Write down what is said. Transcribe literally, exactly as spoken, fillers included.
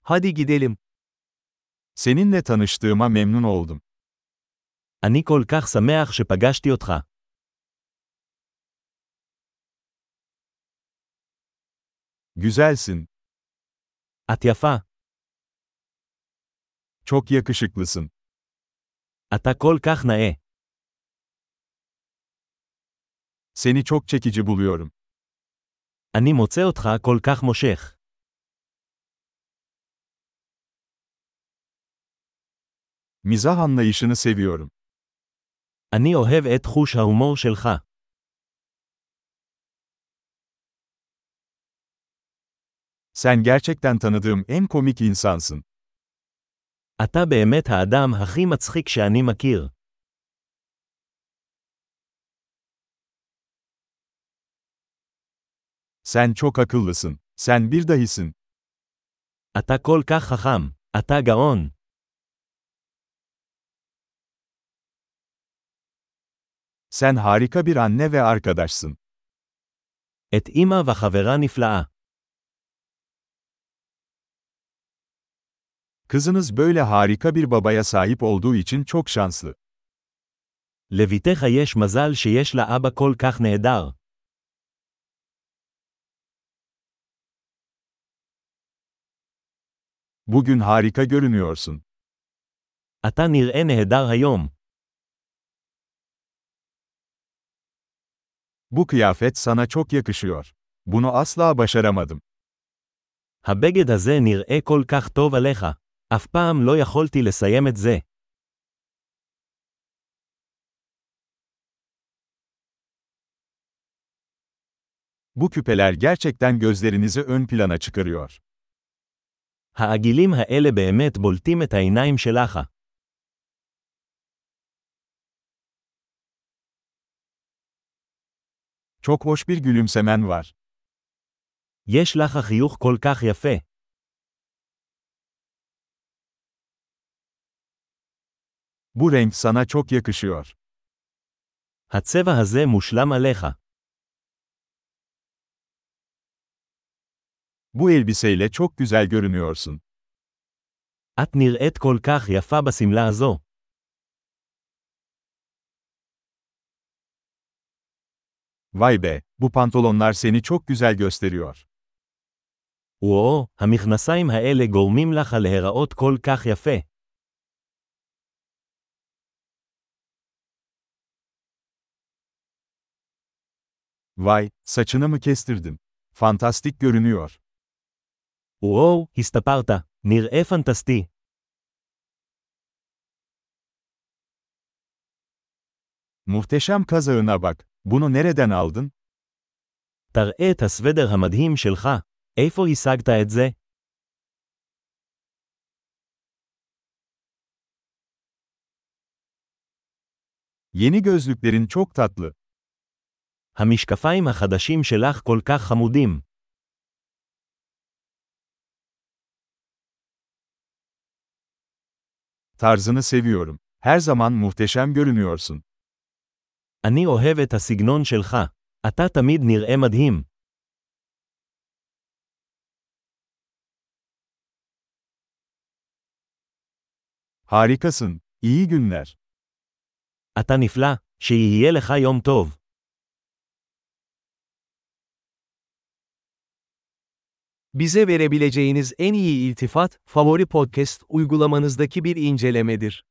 Hadi gidelim. Seninle tanıştığıma memnun oldum. אני כל כך שמח שפגשתי אותך. Güzelsin. את יפה. Çok yakışıklısın. אתה כל כך נאה. Seni çok çekici buluyorum. אני מוצא אותך כל כך מושך. Mizah anlayışını seviyorum. אני אוהב את חוש ההומור שלך. Sen gerçekten tanıdığım en komik insansın. אתה באמת האדם הכי מצחיק שאני מכיר. Sen çok akıllısın. Sen bir dahisin. אתה כל כך חכם. אתה גאון. Sen harika bir anne ve arkadaşsın. את אמא וחברה נפלאה. Kızınız böyle harika bir babaya sahip olduğu için çok şanslı. לביתך יש מזל שיש לה אבא כל כך נהדר. Bugün harika görünüyorsun. אתה נראה נהדר היום. Bu kıyafet sana çok yakışıyor. Bunu asla başaramadım. הבגד הזה נראה כל כך טוב עליך. אף פעם לא יכולתי לסיים את זה. Bu küpeler gerçekten gözlerinizi ön plana çıkarıyor. העגילים האלה באמת בולטים את העיניים שלך. Çok hoş bir gülümsemen var. יש לך חיוך כל כך יפה. Bu renk sana çok yakışıyor. הצבע הזה מושלם עליך. Bu elbiseyle çok güzel görünüyorsun. את נראית כל כך יפה בשמלה הזו. Vay be, bu pantolonlar seni çok güzel gösteriyor. וואו, המכנסיים האלה גורמים לך להיראות כל כך יפה. Vay, saçını mı kestirdin? Fantastik görünüyor. וואו, הסתפרת. נראה פנטסטי. Muhteşem kazağına bak. Bunu nereden aldın? תראה את הסוודר המדהים שלך. איפה השגת את זה? Yeni gözlüklerin çok tatlı. המשקפיים החדשים שלך כל כך חמודים. Tarzını seviyorum. Her zaman muhteşem görünüyorsun. אני אוהב את הסגנון שלך. אתה תמיד נראה מדהים. Harikasın. İyi günler. אתה נפלא. שיהיה לך יום טוב. Bize verebileceğiniz en iyi iltifat, favori podcast uygulamanızdaki bir incelemedir.